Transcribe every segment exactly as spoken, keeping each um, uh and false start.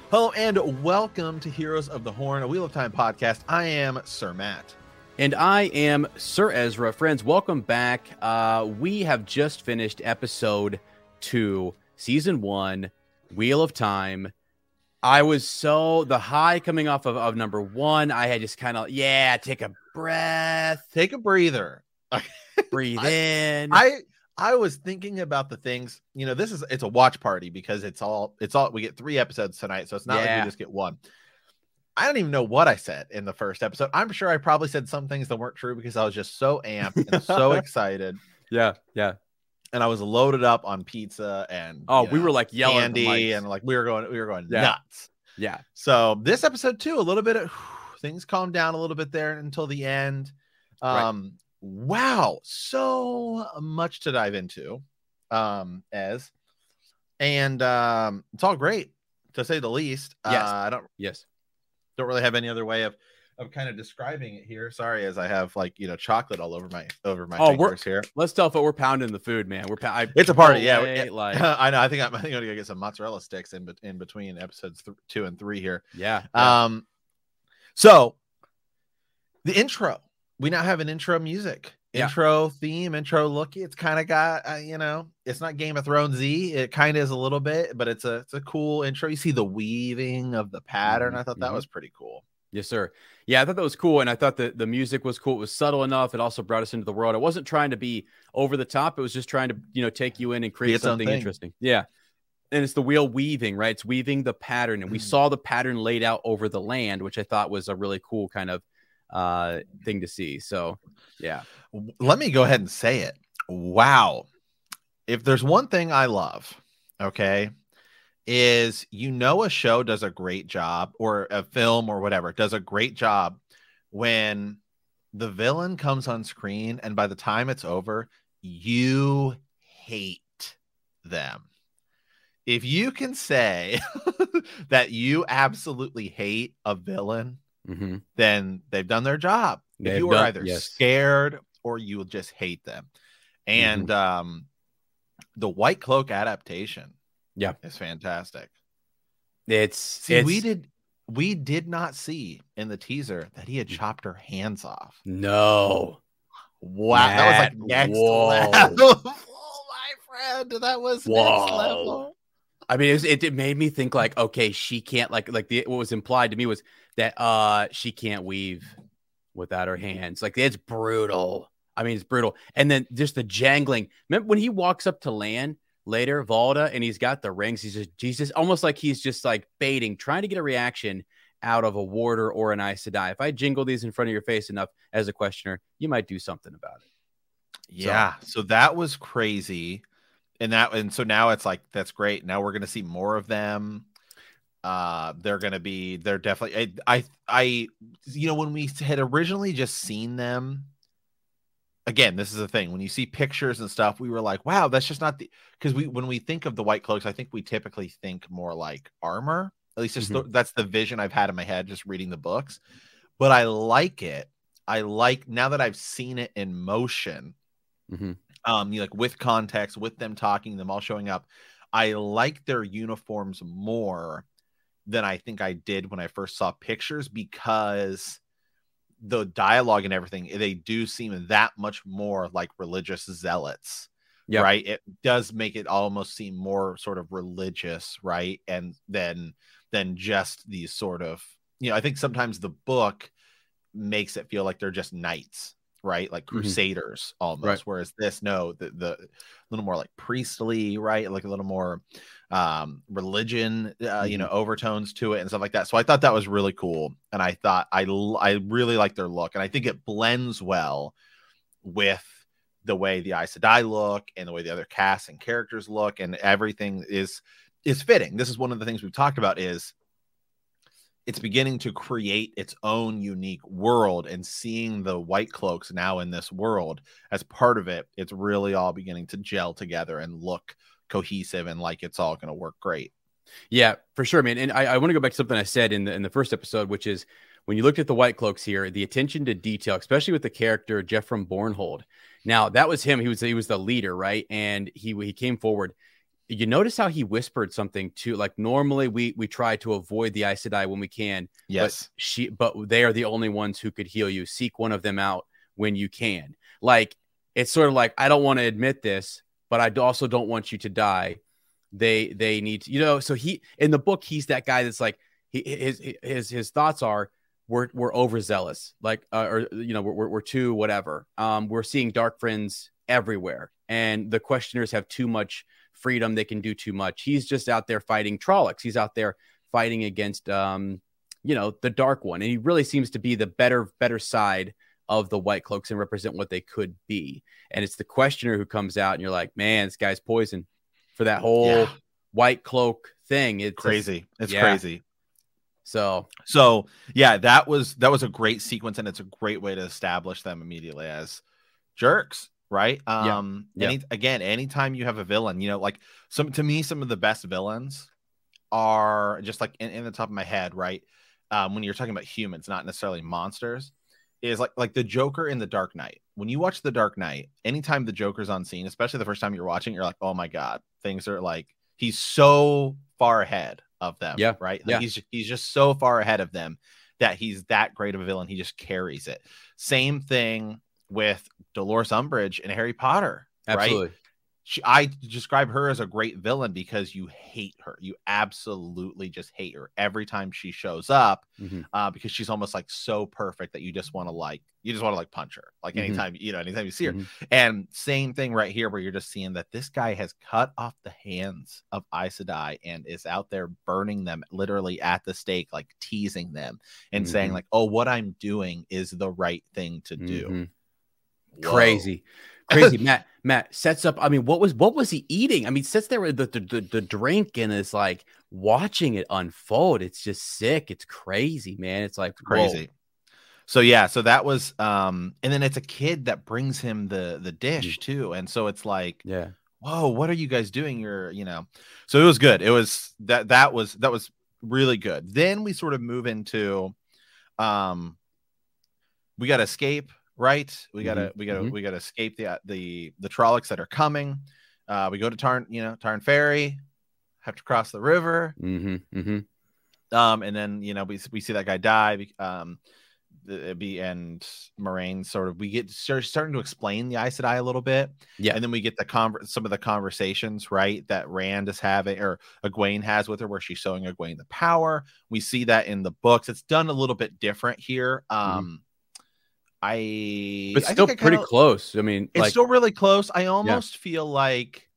Hello and welcome to Heroes of the Horn, a Wheel of Time podcast. I am Sir Matt. And I am Sir Ezra. Friends, welcome back. Uh, we have just finished episode two, season one, Wheel of Time. I was so, the high coming off of, of number one, I had just kind of, yeah, take a breath. Take a breather. Breathe I, in. I I was thinking about the things, you know, this is, it's a watch party because it's all, it's all, we get three episodes tonight. So it's not Yeah. like we just get one. I don't even know what I said in the first episode. I'm sure I probably said some things that weren't true because I was just so amped and so excited. Yeah, yeah. And I was loaded up on pizza and Oh, you we know, were like yelling at the candy mics. and like we were going, we were going Yeah. nuts. Yeah. So this episode too, a little bit of things calmed down a little bit there until the end. Um, right. Wow, so much to dive into, um, as and um, it's all great to say the least. Yes, uh, I don't. Yes. Don't really have any other way of of kind of describing it here. Sorry, as I have like you know chocolate all over my over my oh, fingers we're, here. Let's tell folks we're pounding the food, man. We're I, it's a party, yeah. Away, like I know. I think I'm, I think I'm gonna get some mozzarella sticks in in between episodes th- two and three here. Yeah, yeah. Um. So the intro. We now have an intro music, yeah. intro theme, intro looky. It's kind of got uh, you know, it's not Game of Thrones y. It kind of is a little bit, but it's a it's a cool intro. You see the weaving of the pattern. Mm-hmm. I thought that mm-hmm. was pretty cool. Yes, sir. Yeah, I thought that was cool. And I thought that the music was cool. It was subtle enough. It also brought us into the world. It wasn't trying to be over the top. It was just trying to, you know, take you in and create something interesting. Yeah. And it's the wheel weaving, right? It's weaving the pattern. And we saw the pattern laid out over the land, which I thought was a really cool kind of uh, thing to see. So, yeah. Let me go ahead and say it. Wow. If there's one thing I love, okay, is you know a show does a great job or a film or whatever does a great job when the villain comes on screen and by the time it's over, you hate them. If you can say that you absolutely hate a villain, mm-hmm. then they've done their job. They've if you are either yes. scared or you will just hate them. And mm-hmm. um, the White Cloak adaptation. Yeah, it's fantastic. It's see, it's, we did we did not see in the teaser that he had chopped her hands off. No, wow, Matt, that was like next whoa. level. Oh my friend, that was whoa. next level. I mean, it, was, it it made me think like, okay, she can't like like the what was implied to me was that uh she can't weave without her hands. Like it's brutal. I mean, it's brutal. And then just the jangling. Remember when he walks up to land later, Valda, and he's got the rings. He's just, he's just almost like he's just like baiting, trying to get a reaction out of a warder or an Aes Sedai. If I jingle these in front of your face enough as a questioner, you might do something about it. Yeah. So, so that was crazy. And that, and so now it's like, that's great. Now we're going to see more of them. Uh, they're going to be, they're definitely, I, I, I, you know, when we had originally just seen them, again, this is the thing. When you see pictures and stuff, we were like, wow, that's just not the, because we, when we think of the White Cloaks, I think we typically think more like armor. At least just mm-hmm. the, that's the vision I've had in my head, just reading the books. But I like it. I like, now that I've seen it in motion, mm-hmm. um, you know, like with context, with them talking, them all showing up, I like their uniforms more than I think I did when I first saw pictures, because the dialogue and everything, they do seem that much more like religious zealots, yep. right? It does make it almost seem more sort of religious, right? And then, than just these sort of, you know, I think sometimes the book makes it feel like they're just knights, right? Like crusaders mm-hmm. almost. Right. Whereas this, no, the, the a little more like priestly, right? Like a little more um, religion, uh, mm-hmm. you know, overtones to it and stuff like that. So I thought that was really cool. And I thought I, I really like their look. And I think it blends well with the way the Aes Sedai look and the way the other casts and characters look, and everything is, is fitting. This is one of the things we've talked about is it's beginning to create its own unique world, and seeing the White Cloaks now in this world as part of it, it's really all beginning to gel together and look cohesive and like it's all going to work great. Yeah, for sure, man. And I, I want to go back to something I said in the, in the first episode, which is when you looked at the White Cloaks here, the attention to detail, especially with the character Jeffrey Bornhold. Now that was him. He was, he was the leader, right? And he, he came forward. you notice how he whispered something too. Like normally we we try to avoid the Aes Sedai when we can. Yes. But she but they are the only ones who could heal you. Seek one of them out when you can. Like it's sort of like, I don't want to admit this, but I also don't want you to die. They they need to, you know, so he in the book, he's that guy that's like he his his his thoughts are we're we're overzealous, like uh, or you know, we're we're too whatever. Um, we're seeing dark friends everywhere, and the questioners have too much freedom. They can do too much. He's just out there fighting Trollocs. He's out there fighting against um, you know, the Dark One, and he really seems to be the better better side of the White Cloaks and represent what they could be. And it's the questioner who comes out, and you're like, man, this guy's poison for that whole Yeah. White Cloak thing. It's Crazy. It's yeah. crazy. So, so yeah, that was that was a great sequence, and it's a great way to establish them immediately as jerks, right? Um, Yeah. Any, again, anytime you have a villain, you know, like some to me, some of the best villains are just like in, in the top of my head, right? Um, when you're talking about humans, not necessarily monsters, is like like the Joker in The Dark Knight. When you watch The Dark Knight, anytime the Joker's on scene, especially the first time you're watching, you're like, oh my god, things are like he's so far ahead of them, Yeah, right? Like yeah. he's he's just so far ahead of them that he's that great of a villain. He just carries it. Same thing with Dolores Umbridge in Harry Potter, absolutely. right? She, I describe her as a great villain because you hate her. You absolutely just hate her every time she shows up, Mm-hmm. uh, because she's almost like so perfect that you just want to like you just want to like punch her like Mhm. anytime you know anytime you see her. Mhm. And same thing right here where you're just seeing that this guy has cut off the hands of Aes Sedai and is out there burning them literally at the stake, like teasing them and Mhm. saying like, oh, what I'm doing is the right thing to do. Mhm. Whoa. Crazy. Crazy. Matt, Matt sets up. I mean, what was what was he eating? I mean, sits there with the, the, the, the drink and is like watching it unfold. It's just sick. It's crazy, man. It's like Crazy. whoa. So yeah, so that was um and then it's a kid that brings him the the dish too. And so it's like, Yeah. whoa, what are you guys doing? You're, you know, so it was good. It was that that was that was really good. Then we sort of move into um we got to escape, right? We gotta Mhm. we gotta Mhm. we gotta escape the the the Trollocs that are coming. Uh we go to Tarn, you know, Tarn Ferry, have to cross the river. Mm-hmm. Mm-hmm. Um, and then you know we we see that guy die. Um, the, be and Moraine sort of we get start, starting to explain the Aes Sedai a little bit. Yeah. And then we get the conver- some of the conversations, right, that Rand is having or Egwene has with her, where she's showing Egwene the power. We see that in the books. It's done a little bit different here. Um, I But I still think I pretty kinda, close. I mean, it's like still really close. I almost feel like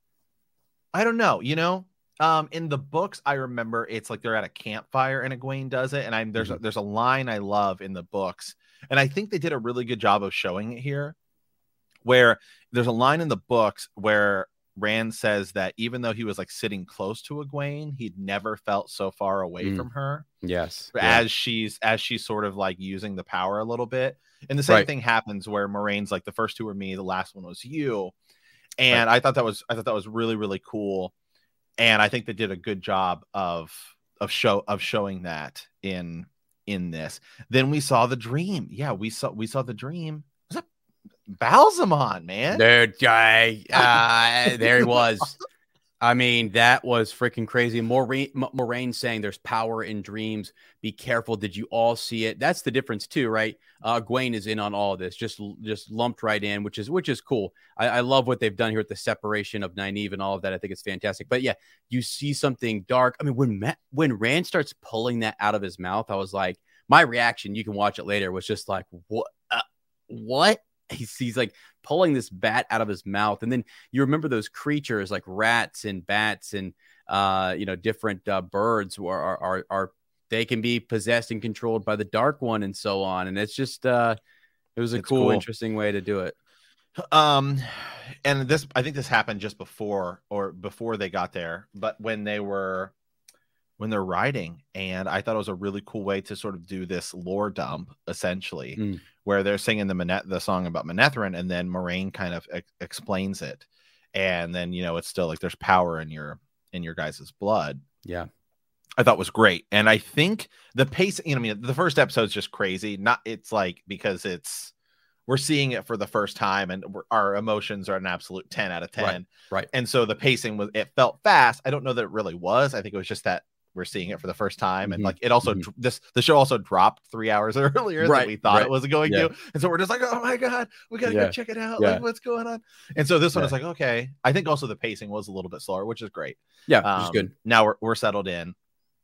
I don't know, you know. Um, in the books, I remember it's like they're at a campfire and Egwene does it, and I'm there's a, there's a line I love in the books, and I think they did a really good job of showing it here, where there's a line in the books where Rand says that even though he was like sitting close to Egwene, he'd never felt so far away Mm. from her yes. as Yeah. she's as she's sort of like using the power a little bit. And the same Right. thing happens where Moraine's like, the first two were me, the last one was you. And I thought that was I thought that was really, really cool. And I think they did a good job of of show of showing that in in this. Then we saw the dream. Yeah, we saw we saw the dream. Was that Balsamon, man? There, guy. Uh, there he was. I mean, that was freaking crazy. Moraine, Moraine saying there's power in dreams. Be careful. Did you all see it? That's the difference too, right? Uh, Egwene is in on all of this, just just lumped right in, which is which is cool. I, I love what they've done here with the separation of Nynaeve and all of that. I think it's fantastic. But yeah, you see something dark. I mean, when Matt, when Rand starts pulling that out of his mouth, I was like, my reaction, you can watch it later, was just like, what? Uh, what? He's, he's like pulling this bat out of his mouth. And then you remember those creatures like rats and bats and, uh, you know, different uh, birds who are, are, are, are, they can be possessed and controlled by the Dark One and so on. And it's just, uh, it was a cool, cool, interesting way to do it. Um, and this, I think this happened just before or before they got there, but when they were, when they're riding, and I thought it was a really cool way to sort of do this lore dump, essentially, Mm. where they're singing the Manet- the song about Manetheren, and then Moraine kind of ex- explains it, and then you know it's still like there's power in your in your guys' blood. Yeah, I thought was great, and I think the pace. You know, I mean, the first episode's just crazy. Not it's like because it's we're seeing it for the first time, and we're, our emotions are an absolute ten out of ten. Right, right. And so the pacing was, it felt fast. I don't know that it really was. I think it was just that we're seeing it for the first time. Mm-hmm. And like, it also, mm-hmm. this, the show also dropped three hours earlier right, than we thought right. it was going yeah. to. And so we're just like, oh my God, we got to yeah. go check it out. Yeah. Like, what's going on? And so this one yeah. is like, okay. I think also the pacing was a little bit slower, which is great. Yeah. Um, which is good. Now we're, we're settled in.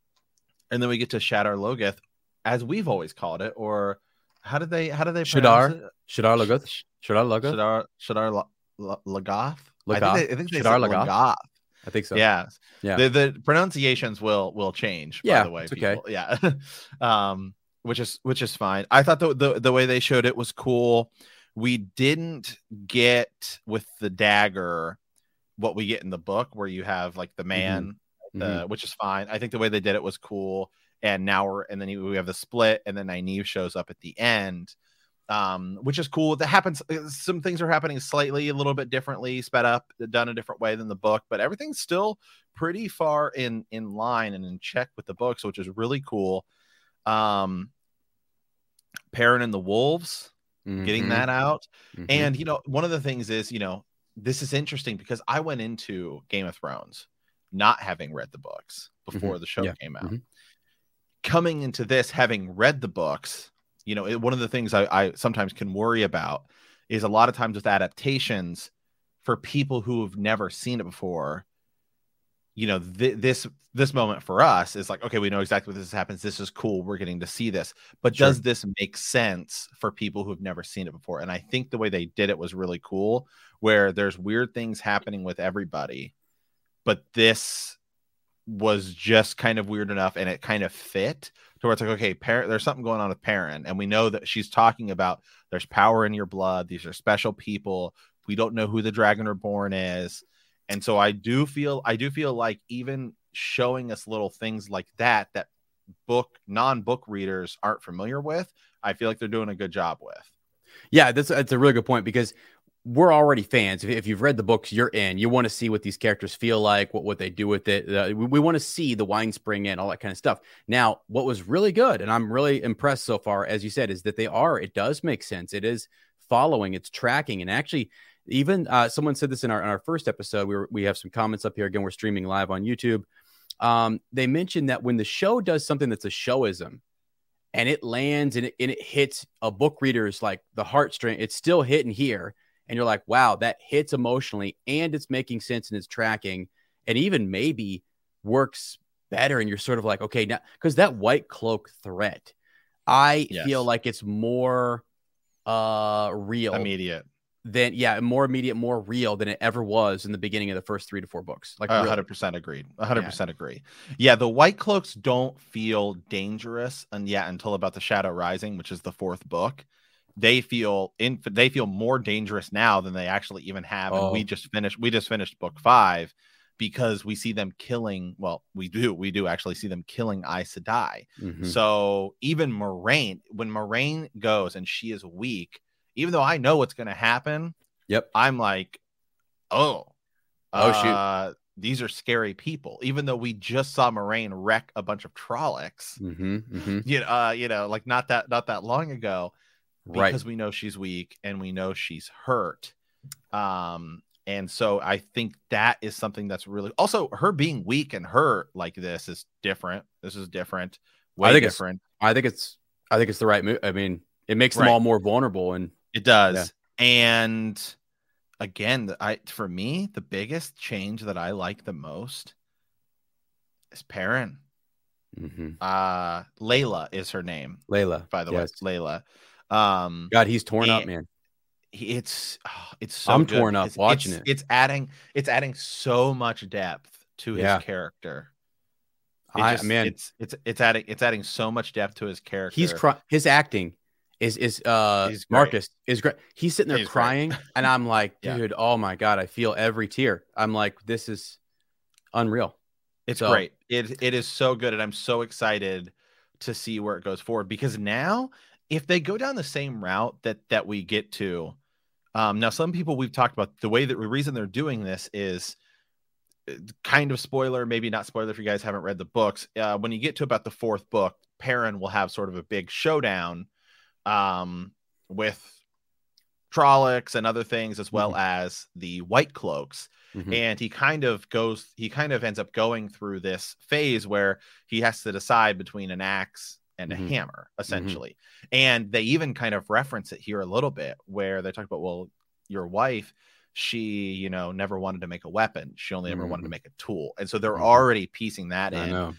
And then we get to Shadar Logoth, as we've always called it, or how did they, how did they Shadar, it? Shadar Logoth, Shadar Logoth, Shadar, Shadar Logoth. Logoth. I think they, I think they Shadar said Logoth. Logoth. I think so. Yeah. Yeah. The, the pronunciations will will change, yeah, by the way. It's people. okay. Yeah. um, which is which is fine. I thought the, the the way they showed it was cool. We didn't get with the dagger what we get in the book, where you have like the man, mm-hmm. uh, Mm-hmm. which is fine. I think the way they did it was cool. And now we're and then we have the split, and then Nynaeve shows up at the end. Um, which is cool. That happens. Some things are happening slightly a little bit differently, sped up, done a different way than the book, but everything's still pretty far in in line and in check with the books, which is really cool. Um, Perrin and the Wolves, mm-hmm. getting that out. Mm-hmm. And you know, one of the things is, you know, this is interesting because I went into Game of Thrones not having read the books before mm-hmm. the show yeah. came out. Mm-hmm. Coming into this, having read the books, you know, it, one of the things I, I sometimes can worry about is a lot of times with adaptations for people who have never seen it before, you know, th- this this moment for us is like, okay, we know exactly what this happens. This is cool. We're getting to see this. But sure. does this make sense for people who have never seen it before? And I think the way they did it was really cool, where there's weird things happening with everybody, but this was just kind of weird enough, and it kind of fit to where it's like, okay, Perrin, there's something going on with Perrin, and we know that she's talking about there's power in your blood. These are special people. We don't know who the Dragon Reborn is. And so I do feel, I do feel like even showing us little things like that, that book, non-book readers aren't familiar with, I feel like they're doing a good job with. Yeah, that's, that's a really good point, because we're already fans. If, if you've read the books, you're in. You want to see what these characters feel like, what, what they do with it. Uh, we, we want to see the wine spring and all that kind of stuff. Now, what was really good, and I'm really impressed so far, as you said, is that they are, it does make sense. It is following, it's tracking. And actually, even uh, someone said this in our, in our first episode. We were, we have some comments up here. Again, we're streaming live on YouTube. Um, they mentioned that when the show does something that's a showism, and it lands and it, and it hits a book reader's like the heartstring, it's still hitting here. And you're like, wow, that hits emotionally, and it's making sense, and it's tracking, and even maybe works better. And you're sort of like, okay, now, because that White Cloak threat, I yes. feel like it's more uh, real. Immediate. Than, yeah, more immediate, more real than it ever was in the beginning of the first three to four books. Like, one hundred percent agreed. one hundred percent yeah. agree. Yeah, the White Cloaks don't feel dangerous, and yeah, until about the Shadow Rising, which is the fourth book. They feel in they feel more dangerous now than they actually even have. Oh. And we just finished we just finished book five because we see them killing. Well, we do we do actually see them killing Aes Sedai. Mm-hmm. So even Moraine, when Moraine goes and she is weak, even though I know what's going to happen, yep, I'm like, oh, oh uh, shoot, these are scary people. Even though we just saw Moraine wreck a bunch of Trollocs, mm-hmm, mm-hmm. you know, uh, you know, like not that not that long ago. Because right. we know she's weak and we know she's hurt. Um, and so I think that is something that's really also her being weak and hurt like this is different. This is different. Way I think different. It's, I think it's I think it's the right move. I mean, it makes them right. all more vulnerable, and it does. Yeah. And again, I for me, the biggest change that I like the most is Perrin. Mm-hmm. Uh Layla is her name. Layla, by the yes. way. Layla. Um, God, he's torn up, man. It's oh, it's so I'm good torn up watching it's, it. It's adding it's adding so much depth to his yeah. character. It I just, man, it's it's it's adding it's adding so much depth to his character. He's cry- his acting is is uh He's Marcus is great. He's sitting there He's crying, and I'm like, Yeah. dude, oh my God, I feel every tear. I'm like, this is unreal. It's So- great. It it is so good, and I'm so excited to see where it goes forward, because now if they go down the same route that that we get to, um, now some people we've talked about the way that the reason they're doing this is uh, kind of spoiler, maybe not spoiler if you guys haven't read the books. Uh, when you get to about the fourth book, Perrin will have sort of a big showdown um, with Trollocs and other things, as well mm-hmm. as the White Cloaks. Mm-hmm. And he kind of goes, he kind of ends up going through this phase where he has to decide between an axe and mm-hmm. a hammer, essentially. Mm-hmm. And they even kind of reference it here a little bit, where they talk about, well, your wife, she, you know, never wanted to make a weapon. She only ever mm-hmm. wanted to make a tool. And so they're mm-hmm. already piecing that I in. Know.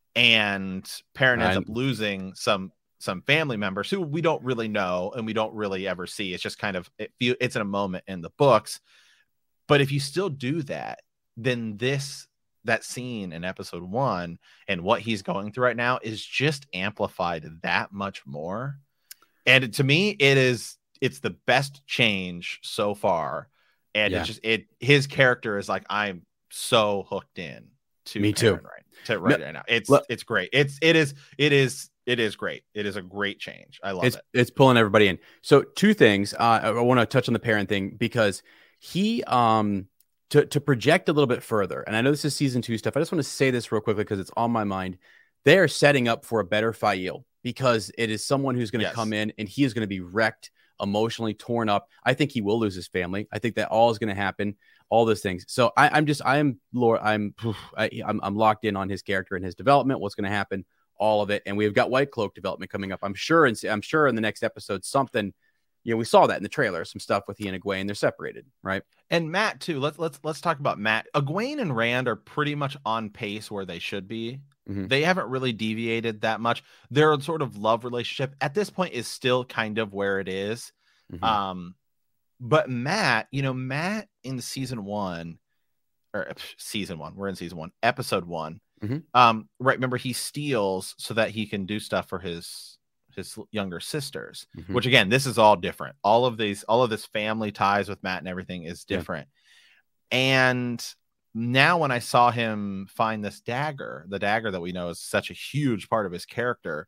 And Perrin ends I... up losing some some family members who we don't really know and we don't really ever see. It's just kind of, it, it's in a moment in the books. But if you still do that, then this, that scene in episode one and what he's going through right now is just amplified that much more. And to me, it is, it's the best change so far. And yeah. it's just, it, his character is like, I'm so hooked in to me Perrin too. Right, to right no, now. It's, look, it's great. It's, it is, it is, It is great. It is a great change. I love it's, it. It's pulling everybody in. So two things. Uh, I want to touch on the Perrin thing because he, um, to, to project a little bit further, and I know this is season two stuff. I just want to say this real quickly because it's on my mind. They are setting up for a better Faile because it is someone who's going to yes. come in and he is going to be wrecked, emotionally torn up. I think he will lose his family. I think that all is going to happen. All those things. So I, I'm just, I am, Lord, I'm, I, I'm, I'm locked in on his character and his development. What's going to happen. All of it, and we've got White Cloak development coming up. I'm sure, and I'm sure in the next episode, something, you know, we saw that in the trailer, some stuff with he and Egwene. They're separated, right? And Mat too. Let's let's let's talk about Mat. Egwene and Rand are pretty much on pace where they should be. Mm-hmm. They haven't really deviated that much. Their sort of love relationship at this point is still kind of where it is. Mm-hmm. Um, but Mat, you know, Mat in season one, or season one, we're in season one, episode one. Mm-hmm. Um, right. Remember, he steals so that he can do stuff for his his younger sisters, mm-hmm. which again, this is all different. All of these, all of this family ties with Mat and everything is different. Yeah. And now when I saw him find this dagger, the dagger that we know is such a huge part of his character,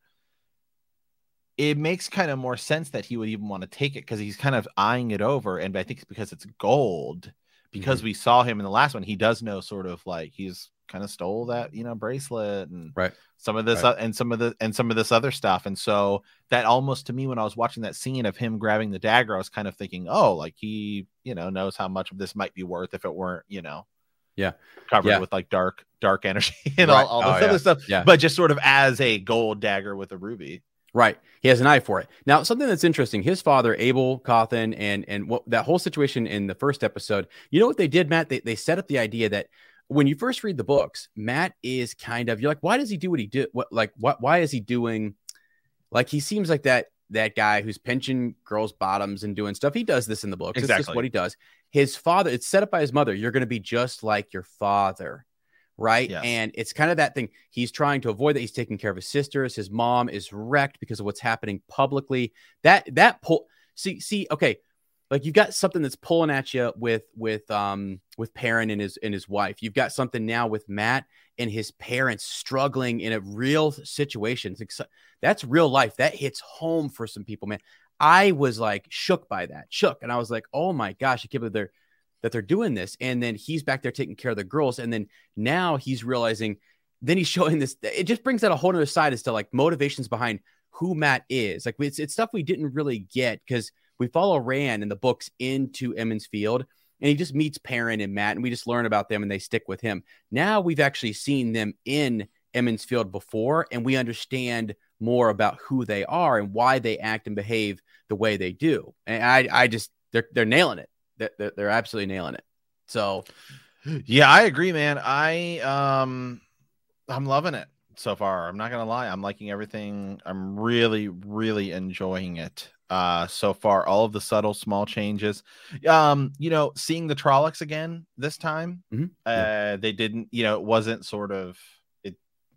it makes kind of more sense that he would even want to take it because he's kind of eyeing it over. And I think it's because it's gold, because mm-hmm. we saw him in the last one. He does know sort of like he's kind of stole that, you know, bracelet and right. some of this right. uh, and some of the and some of this other stuff. And so that almost, to me, when I was watching that scene of him grabbing the dagger, I was kind of thinking, oh, like he, you know, knows how much of this might be worth if it weren't, you know, yeah, covered yeah. with like dark, dark energy and right. all, all this oh, other yeah. stuff. Yeah. But just sort of as a gold dagger with a ruby. Right. He has an eye for it. Now, something that's interesting, his father, Abel Cawthon, and and what that whole situation in the first episode, you know what they did, Mat? They, they set up the idea that when you first read the books, Mat is kind of, you're like, why does he do what he do? What, like, what, why is he doing? Like, he seems like that, that guy who's pinching girls' bottoms and doing stuff. He does this in the books. Exactly. It's just what he does. His father, it's set up by his mother. You're going to be just like your father. Right. Yes. And it's kind of that thing. He's trying to avoid that. He's taking care of his sisters. His mom is wrecked because of what's happening publicly. That, that pull, see, see, okay. Like you've got something that's pulling at you with, with, um, with Perrin and his, and his wife. You've got something now with Mat and his parents struggling in a real situation. That's real life. That hits home for some people, man. I was like shook by that, shook. And I was like, oh my gosh, I can't believe they're, that they're doing this. And then he's back there taking care of the girls. And then now he's realizing, then he's showing this, it just brings out a whole other side as to like motivations behind who Mat is. Like it's, it's stuff we didn't really get because we follow Rand in the books into Emond's Field and he just meets Perrin and Mat and we just learn about them and they stick with him. Now we've actually seen them in Emond's Field before and we understand more about who they are and why they act and behave the way they do. And I, I just, they're, they're nailing it. They're, they're absolutely nailing it. So, yeah, I agree, man. I, um, I'm loving it so far. I'm not going to lie. I'm liking everything. I'm really, really enjoying it. Uh, so far, all of the subtle small changes, um, you know, seeing the Trollocs again this time, mm-hmm. uh, yeah. they didn't, you know, it wasn't sort of it.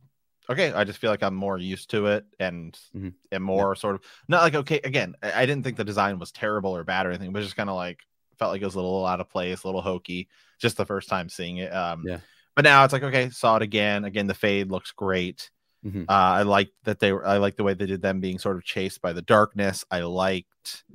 Okay. I just feel like I'm more used to it and, mm-hmm. and more yeah. sort of not like, okay, again, I, I didn't think the design was terrible or bad or anything, but just kind of like felt like it was a little out of place, a little hokey, just the first time seeing it. Um, yeah. But now it's like, okay, saw it again. Again, the fade looks great. Mm-hmm. Uh, I like that they were, I like the way they did them being sort of chased by the darkness. I liked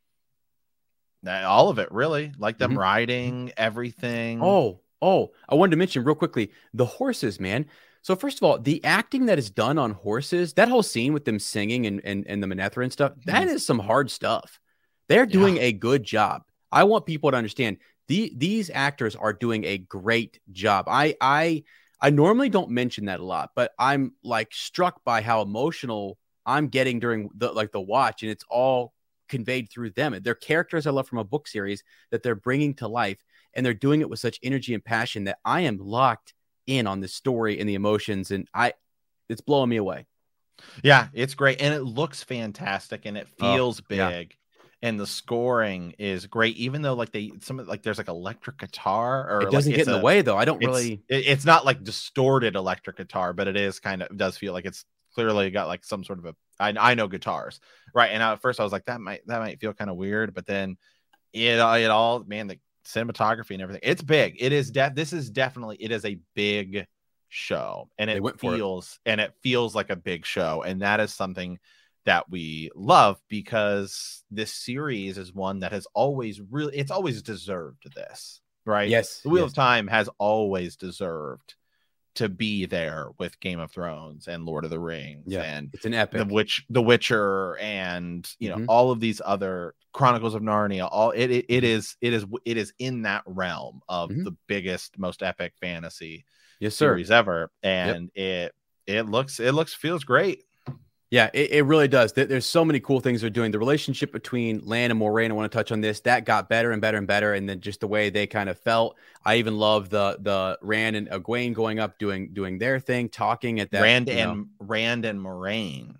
all of it, really. Like them mm-hmm. riding everything. Oh, oh, I wanted to mention real quickly the horses, man. So first of all, the acting that is done on horses, that whole scene with them singing and and, and the Manetheren stuff, that mm-hmm. is some hard stuff. They're doing yeah. a good job. I want people to understand the, these actors are doing a great job. I, I, I normally don't mention that a lot, but I'm like struck by how emotional I'm getting during the, like the watch, and it's all conveyed through them. They're characters I love from a book series that they're bringing to life, and they're doing it with such energy and passion that I am locked in on the story and the emotions, and I, it's blowing me away. Yeah, it's great, and it looks fantastic, and it feels oh, big. Yeah. And the scoring is great, even though like they some like there's like electric guitar, or it doesn't like get in a, the way though. I don't it's, really. It, it's not like distorted electric guitar, but it is kind of it does feel like it's clearly got like some sort of a. I I know guitars, right? And at first I was like that might that might feel kind of weird, but then it it all man the cinematography and everything. It's big. It is def. This is definitely it is a big show, and it feels it. and it feels like a big show, and that is something that we love, because this series is one that has always really it's always deserved this, right? Yes, the Wheel yes. of Time has always deserved to be there with Game of Thrones and Lord of the Rings, yeah, and it's an epic. The Witch, The Witcher, and you know mm-hmm. all of these other Chronicles of Narnia. All it it, it is it is it is in that realm of mm-hmm. the biggest, most epic fantasy yes, sir. series ever, and yep. it it looks it looks feels great. Yeah, it, it really does. There's so many cool things they're doing. The relationship between Lan and Moiraine, I want to touch on this. That got better and better and better, and then just the way they kind of felt. I even love the the Rand and Egwene going up, doing doing their thing, talking at that. Rand you and know. Rand and Moiraine.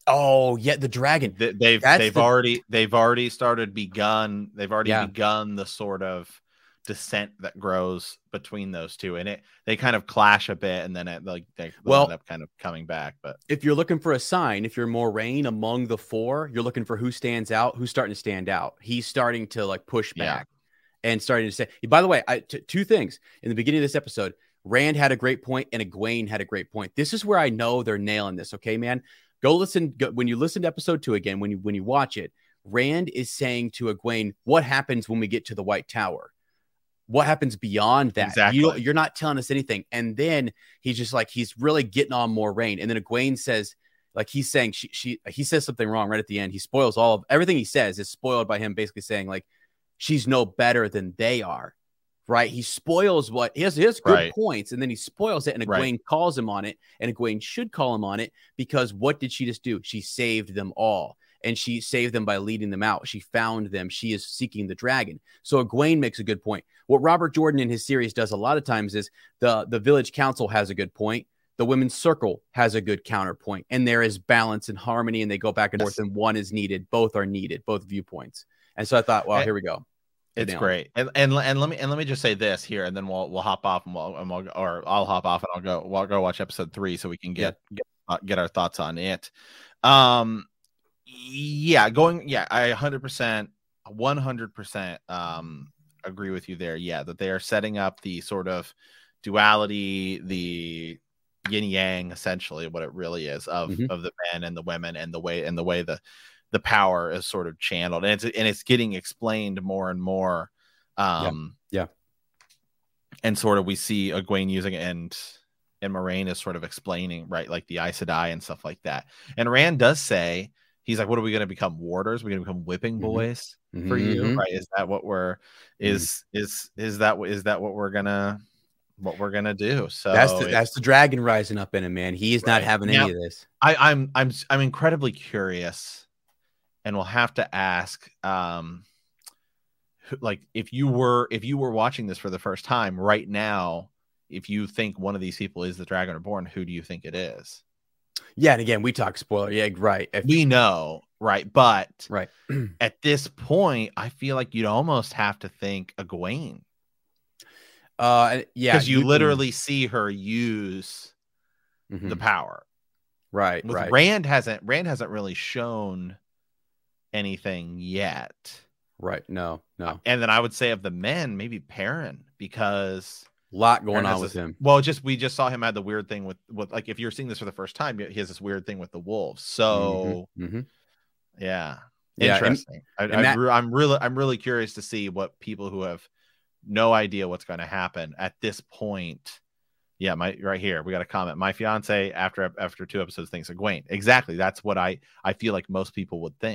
Oh yeah, the dragon. They, they've That's they've the... already they've already started begun. They've already yeah. begun the sort of descent that grows between those two, and it they kind of clash a bit, and then it like they well, end up kind of coming back. But if you're looking for a sign, if you're Moiraine among the four, you're looking for who stands out, who's starting to stand out. He's starting to like push back yeah. and starting to say. By the way, I, t- two things in the beginning of this episode. Rand had a great point, and Egwene had a great point. This is where I know they're nailing this. Okay, man, go listen. Go, when you listen to episode two again, when you when you watch it, Rand is saying to Egwene, "What happens when we get to the White Tower? What happens beyond that? Exactly. You don't, you're not telling us anything." And then he's just like, he's really getting on Moiraine. And then Egwene says, like he's saying, she, she, he says something wrong right at the end. He spoils all of everything he says is spoiled by him basically saying like, she's no better than they are. Right. He spoils what he has, he has good right. points, and then he spoils it. And Egwene right. calls him on it, and Egwene should call him on it, because what did she just do? She saved them all. And she saved them by leading them out. She found them. She is seeking the dragon. So Egwene makes a good point. What Robert Jordan in his series does a lot of times is the, the village council has a good point. The women's circle has a good counterpoint. And there is balance and harmony, and they go back and yes. forth, and one is needed. Both are needed, both viewpoints. And so I thought, well, and, here we go. It's down. Great. And, and and let me and let me just say this here, and then we'll we'll hop off and we'll, and we'll or I'll hop off and I'll go we'll go watch episode three so we can get yeah. get, uh, get our thoughts on it. Um Yeah, going. Yeah, I one hundred percent, one hundred percent um, agree with you there. Yeah, that they are setting up the sort of duality, the yin yang, essentially what it really is of mm-hmm. of the men and the women, and the way and the way the the power is sort of channeled, and it's and it's getting explained more and more. Um, yeah. yeah, and sort of we see Egwene using it, and and Moiraine is sort of explaining, right, like the Aes Sedai and stuff like that. And Rand does say. He's like, what are we going to become? Warders? We're going to become whipping boys mm-hmm. for you, mm-hmm. right? Is that what we're is mm-hmm. is is that is that what we're gonna what we're gonna do? So that's the, that's the dragon rising up in him, man. He is right. not having now, any of this. I, I'm I'm I'm incredibly curious, and we'll have to ask, um, like if you were if you were watching this for the first time right now, if you think one of these people is the Dragon Reborn, who do you think it is? Yeah, and again, we talk spoiler. Yeah, right. If, we know, right? But right at this point, I feel like you'd almost have to think Egwene. Uh, yeah, because you, you literally can... see her use mm-hmm. the power. Right, With right. Rand hasn't Rand hasn't really shown anything yet. Right. No, no. And then I would say of the men, maybe Perrin, because. Lot going on with this, him. Well, just we just saw him have the weird thing with with like if you're seeing this for the first time, he has this weird thing with the wolves. So mm-hmm. Mm-hmm. yeah, yeah, interesting. And, I, and I, that, I'm really I'm really curious to see what people who have no idea what's going to happen at this point. Yeah, my right here we got a comment. My fiance after after two episodes thinks Egwene. Exactly, that's what I I feel like most people would think.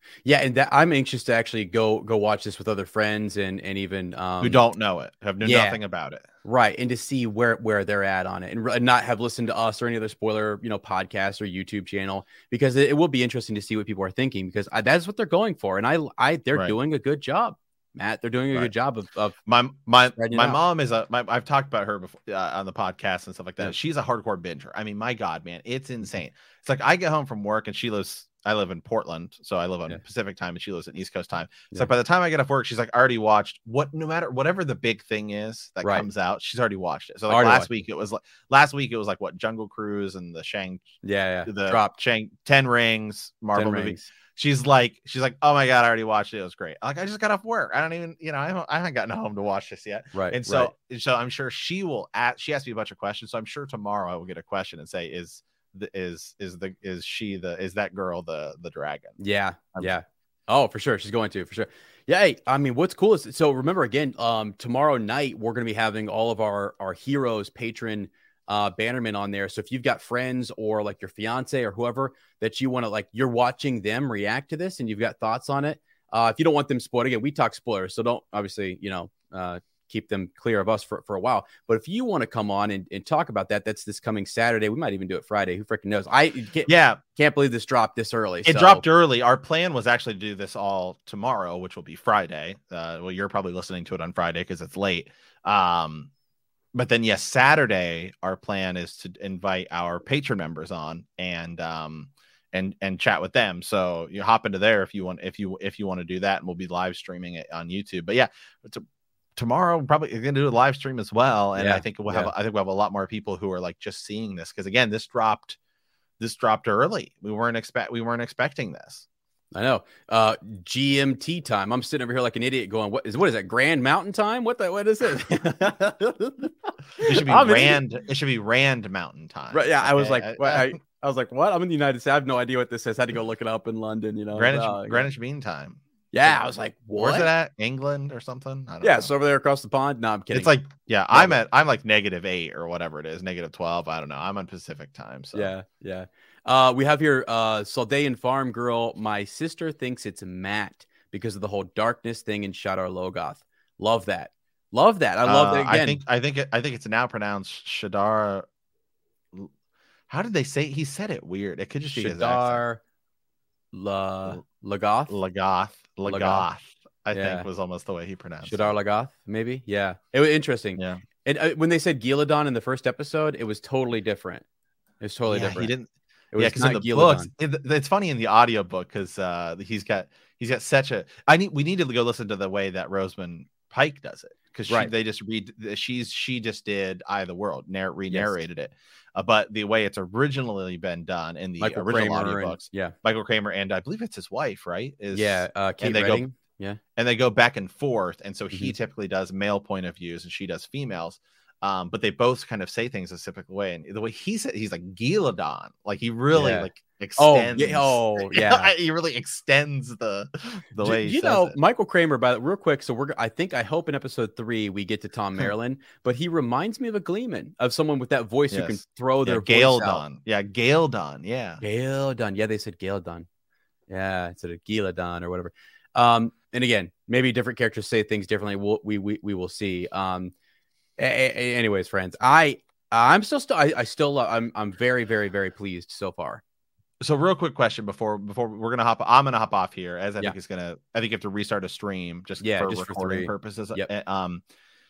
Yeah, and that I'm anxious to actually go go watch this with other friends and and even um who don't know it, have knew yeah. nothing about it. Right, and to see where where they're at on it, and r- not have listened to us or any other spoiler, you know, podcast or YouTube channel, because it, it will be interesting to see what people are thinking, because I, that's what they're going for, and I, I, they're Right. doing a good job, Matt. They're doing a Right. good job of, of my my spreading it my out. mom is a. My, I've talked about her before uh, on the podcast and stuff like that. Yeah. She's a hardcore binger. I mean, my God, man, it's insane. It's like I get home from work and she lives. I live in Portland, so I live on Yeah. Pacific time and she lives in East Coast time. It's Yeah. like by the time I get off work, she's like, I already watched what, no matter whatever the big thing is that Right. comes out, she's already watched it. So like Already last watched week, it was like last week, it was like what Jungle Cruise and the Shang, Yeah, yeah. the Dropped Shang Ten Rings Marvel ten movie. rings. She's like, she's like, oh my God, I already watched it. It was great. Like, I just got off work. I don't even, you know, I haven't, I haven't gotten home to watch this yet. Right. And so, right. so I'm sure she will ask, she asked me a bunch of questions. So I'm sure tomorrow I will get a question and say, is the, is, is the, is she the, is that girl the, the dragon? Yeah. I'm, yeah. Oh, for sure. She's going to, for sure. Yeah. Hey, I mean, what's cool is, so remember again, um, tomorrow night, we're going to be having all of our, our heroes patron uh bannerman on there. So if you've got friends or like your fiance or whoever that you want to, like, you're watching them react to this and you've got thoughts on it, uh if you don't want them spoiled, again, we talk spoilers, so don't obviously, you know, uh keep them clear of us for, for a while. But if you want to come on and, and talk about that, that's this coming Saturday. We might even do it Friday. Who freaking knows? I can't, yeah can't believe this dropped this early. It so. dropped early. Our plan was actually to do this all tomorrow, which will be Friday. Uh well, you're probably listening to it on Friday because it's late. Um But then, yes, Saturday, our plan is to invite our patron members on and um and and chat with them. So you hop into there if you want, if you if you want to do that, and we'll be live streaming it on YouTube. But yeah, it's a, tomorrow we're probably going to do a live stream as well. And Yeah, I think we'll yeah. have I think we'll have a lot more people who are like just seeing this, because again, this dropped this dropped early. We weren't expect we weren't expecting this. I know. Uh, G M T time. I'm sitting over here like an idiot going, what is, what is that? Grand Mountain time? What the, what is it? It should be I'm in- Rand. It should be Rand Mountain time. Right. Yeah. I was Okay? like, what? I, I was like, what? I'm in the United States. I have no idea what this is. I had to go look it up in London, you know. Greenwich, Uh, Greenwich Mean Time. Yeah. I was like, what? Where's it at? England or something? I don't Yeah. know. It's over there across the pond. No, I'm kidding. It's like, yeah, I'm at, I'm like negative eight or whatever it is, negative twelve. I don't know. I'm on Pacific time. So yeah. Yeah. Uh, we have here, uh, Saldaean Farm Girl. My sister thinks it's Matt because of the whole darkness thing in Shadar Logoth. Love that. Love that. I love Uh, that. Again. I think, I think, it, I think it's now pronounced Shadar. How did they say? He said it weird. It could just be his accent. Shadar La Lagoth. Lagoth. Lagoth. Lagoth. I Yeah. think was almost the way he pronounced it. Shadar Lagoth, maybe. Yeah, it was interesting. Yeah. And uh, when they said Gillidan in the first episode, it was totally different. It was totally yeah, different. He didn't. It was Yeah, because not in the Gillidan. books, it, it's funny in the audiobook because uh, he's got he's got such a. I need we need to go listen to the way that Rosamund Pike does it, because Right. they just read she's she just did Eye of the World, narr- re-narrated it, uh, but the way it's originally been done in the Michael original Kramer and- audiobooks, yeah, Michael Kramer and I believe it's his wife, right? Is yeah, uh, Kate they go- Redding. Yeah, and they go back and forth, and so he Mhm. typically does male point of views and she does females. Um, but they both kind of say things a typical way, and the way he said, he's like Gillidan, like he really Yeah. like Oh, extends. yeah, oh, yeah. he really extends the the D- way he you says know, it. Michael Kramer. By the real quick, so we're. I think I hope in episode three we get to Tom Maryland, but he reminds me of a Gleeman, of someone with that voice who can Yes. throw Yeah, their Gale voice out. Dunn, yeah, Gale Dunn, yeah. Gale Dunn. Yeah, they said Gale Dunn. Yeah, instead of Gila Dunn or whatever. Um, and again, maybe different characters say things differently. We'll, we we we will see. Um, a- a- anyways, friends, I I'm still still I, I still love, I'm I'm very very very pleased so far. So, real quick question before before we're gonna hop, I'm gonna hop off here, as I Yeah. think it's gonna. I think you have to restart a stream just Yeah, for just for recording three. purposes. Yep. Uh, Um,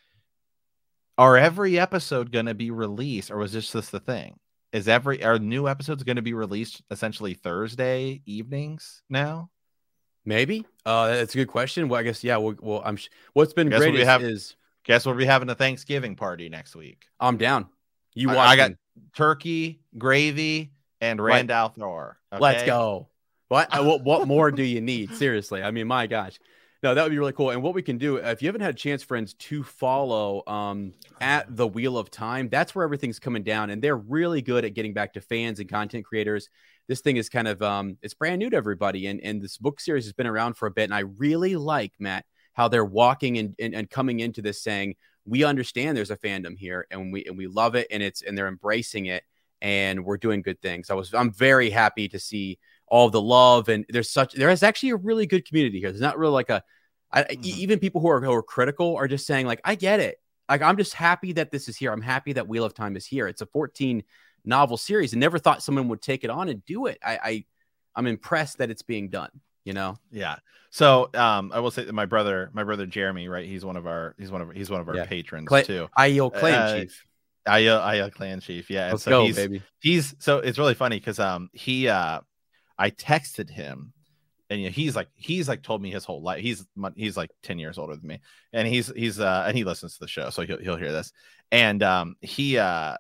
are every episode gonna be released, or was this just the thing? Is every are new episodes going to be released essentially Thursday evenings now? Maybe. Uh, that's a good question. Well, I guess yeah. Well, well I'm. Sh- What's been Guess great what we is, have- is Guess we'll be having a Thanksgiving party next week. I'm down. You I- watch. I got turkey, gravy, and Right. Randall Thor. Let's okay? go. What, uh, what what more do you need? Seriously. I mean, my gosh. No, that would be really cool. And what we can do, if you haven't had a chance, friends, to follow um, at the Wheel of Time, that's where everything's coming down. And they're really good at getting back to fans and content creators. This thing is kind of, um, it's brand new to everybody. And, and this book series has been around for a bit. And I really like, Matt, how they're walking and, and, and coming into this saying, we understand there's a fandom here and we, and we love it. And it's, and they're embracing it. And we're doing good things. I was, I'm very happy to see all the love. And there's such, there is actually a really good community here. There's not really like a, I, Mhm. even people who are, who are critical are just saying like, I get it. Like, I'm just happy that this is here. I'm happy that Wheel of Time is here. It's a fourteen novel series and never thought someone would take it on and do it. I, I I'm impressed that it's being done, you know? Yeah. So um, I will say that my brother, my brother Jeremy, right? He's one of our, he's one of, he's one of our Yeah. patrons Cla- too. I E O clan Uh, chief. I O I O clan chief. Yeah. And Let's so go, he's, baby. he's, so it's really funny because um, he, uh, I texted him and you know, he's like, he's like told me his whole life. He's, he's like ten years older than me. And he's, he's, uh, and he listens to the show. So he'll, he'll hear this. And um, he, uh,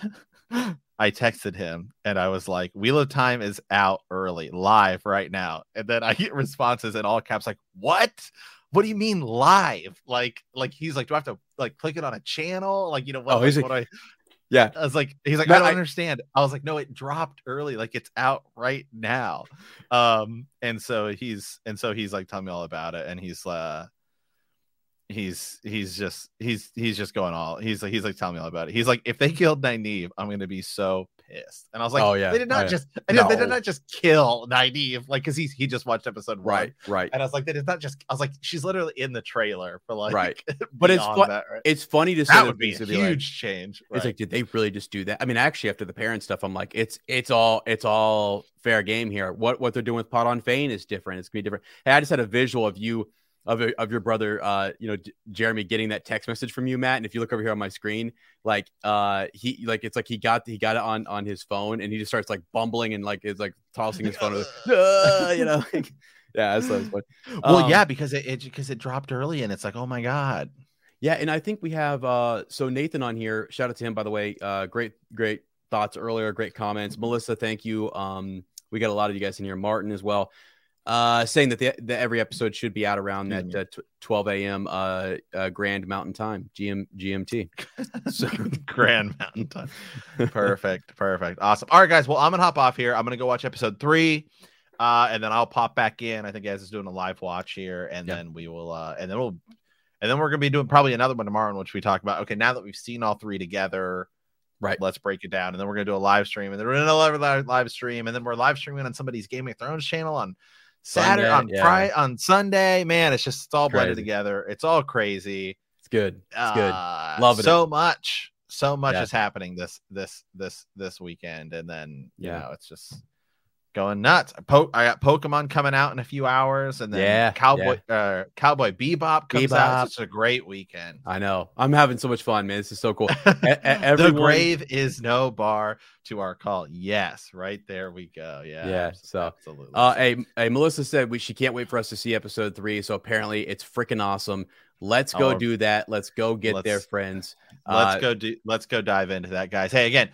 I texted him and I was like, Wheel of Time is out early, live right now. And then I get responses in all caps like, what? What do you mean live? Like, like he's like, do I have to like click it on a channel? Like, you know, what, Oh, he's like, like- what do I Yeah. I was like, he's like, Matt, I don't I- understand. I was like, no, it dropped early, like it's out right now. Um, and so he's and so he's like telling me all about it, and he's uh he's he's just he's he's just going all he's like he's like telling me all about it. He's like, if they killed Nynaeve, I'm gonna be so pissed. And I was like, Oh, yeah. they did Oh, not yeah. just I did, they No. did not just kill Nynaeve, like because he's he just watched episode one. Right. Right. And I was like, that is not just I was like, she's literally in the trailer for like Right. But it's beyond fu- that, right? It's funny to say That would be a things huge to like, change. It's right. like, did they really just do that? I mean, actually, after the parent stuff, I'm like, it's it's all it's all fair game here. What what they're doing with Pot on Fane is different. It's gonna be different. Hey, I just had a visual of you of of your brother, uh, you know, J- Jeremy getting that text message from you, Matt. And if you look over here on my screen, like, uh, he like it's like he got he got it on on his phone, and he just starts like bumbling and like is like tossing his phone, uh, you know. Yeah, that's, that's funny. Well, Um, yeah, because it, it because it dropped early, and it's like, oh my god. Yeah, and I think we have uh so Nathan on here. Shout out to him, by the way. Uh great, great thoughts earlier, great comments. Melissa, thank you. Um, we got a lot of you guys in here. Martin as well. Uh saying that the, the every episode should be out around that uh, twelve a.m. uh, uh Grand Mountain Time, G M G M T. So Grand Mountain Time. Perfect, perfect. Awesome. All right, guys. Well, I'm gonna hop off here. I'm gonna go watch episode three. Uh, and then I'll pop back in. I think Az is doing a live watch here, and Yeah. then we will uh and then we'll and then we're gonna be doing probably another one tomorrow in which we talk about okay, now that we've seen all three together. Right. Let's break it down. And then we're going to do a live stream. And then we're going to do another live stream. And then we're live streaming on somebody's Game of Thrones channel on Saturday, Sunday, on yeah. Friday, on Sunday. Man, it's just it's all blended Crazy. together. It's all crazy. It's good. It's Uh, good. Loving so much. So much Yeah. is happening this this this this weekend. And then you Yeah. know, it's just going nuts. I, po- I got Pokemon coming out in a few hours, and then Yeah, Cowboy uh Cowboy Bebop comes Bebop. out. It's such a great weekend. I know. I'm having so much fun, man. This is so cool. E- e- The everyone- grave is no bar to our call. Yes, right there we go. Yeah, Yeah, abs- so, absolutely. Uh, hey, hey, Melissa said we she can't wait for us to see episode three. So apparently it's freaking awesome. Let's go Oh, do that. Let's go get let's- there, friends. let's Uh, go do. Let's go dive into that, guys. Hey, again,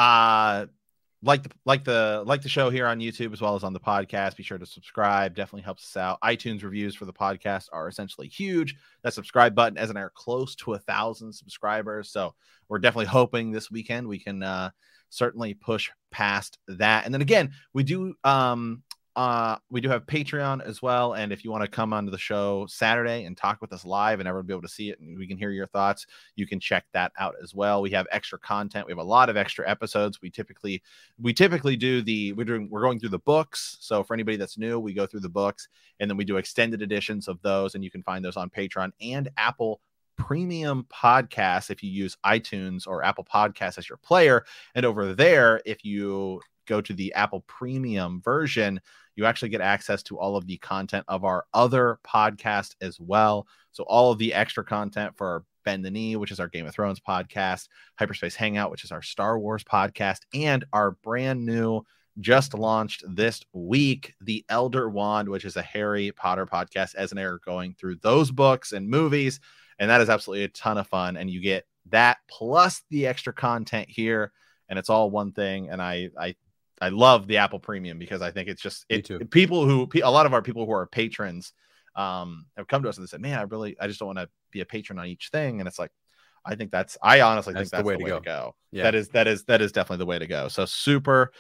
uh, like the like the like the show here on YouTube as well as on the podcast. Be sure to subscribe. Definitely helps us out. iTunes reviews for the podcast are essentially huge. That subscribe button, as in are close to a thousand subscribers. So we're definitely hoping this weekend we can uh, certainly push past that. And then again, we do um uh we do have Patreon as well. And if you want to come onto the show Saturday and talk with us live and everyone be able to see it and we can hear your thoughts, you can check that out as well. We have extra content. We have a lot of extra episodes. We typically we typically do the we're doing we're going through the books. So for anybody that's new, we go through the books and then we do extended editions of those, and you can find those on Patreon and Apple Premium Podcasts if you use iTunes or Apple Podcasts as your player. And over there, if you go to the Apple Premium version, you actually get access to all of the content of our other podcast as well. So all of the extra content for our Bend the Knee, which is our Game of Thrones podcast, Hyperspace Hangout, which is our Star Wars podcast, and our brand new, just launched this week, The Elder Wand, which is a Harry Potter podcast, as an error going through those books and movies. And that is absolutely a ton of fun. And you get that plus the extra content here, and it's all one thing. And I, I, I love the Apple Premium because I think it's just Me it, too. people who a lot of our people who are patrons um have come to us and they said, man, I really I just don't want to be a patron on each thing. And it's like, I think that's I honestly That's think that's the way the to way go. to go. Yeah. That is that is that is definitely the way to go. So super,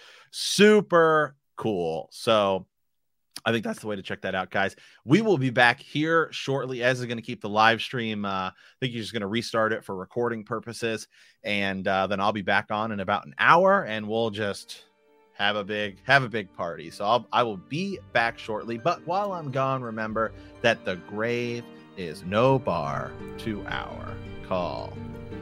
super cool. So I think that's the way to check that out, guys. We will be back here shortly. Ez is going to keep the live stream. Uh, I think he's just going to restart it for recording purposes. And uh, then I'll be back on in about an hour, and we'll just have a big have a big party. So I'll I will be back shortly. But while I'm gone, remember that the grave is no bar to our call.